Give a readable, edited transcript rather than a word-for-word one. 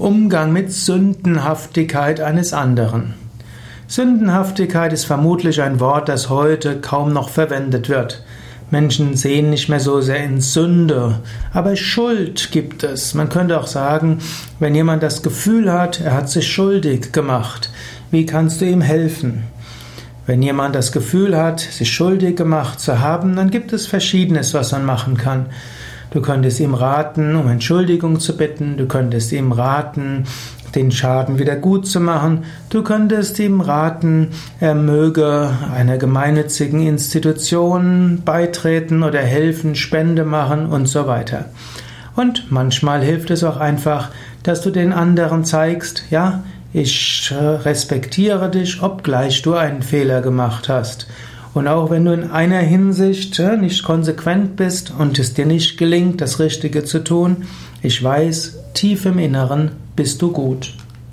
Umgang mit Sündenhaftigkeit eines anderen. Sündenhaftigkeit ist vermutlich ein Wort, das heute kaum noch verwendet wird. Menschen sehen nicht mehr so sehr in Sünde, aber Schuld gibt es. Man könnte auch sagen, wenn jemand das Gefühl hat, er hat sich schuldig gemacht, wie kannst du ihm helfen? Wenn jemand das Gefühl hat, sich schuldig gemacht zu haben, dann gibt es Verschiedenes, was man machen kann. Du könntest ihm raten, um Entschuldigung zu bitten. Du könntest ihm raten, den Schaden wieder gut zu machen. Du könntest ihm raten, er möge einer gemeinnützigen Institution beitreten oder helfen, Spende machen und so weiter. Und manchmal hilft es auch einfach, dass du den anderen zeigst, ja, ich respektiere dich, obgleich du einen Fehler gemacht hast. Und auch wenn du in einer Hinsicht nicht konsequent bist und es dir nicht gelingt, das Richtige zu tun, ich weiß, tief im Inneren bist du gut.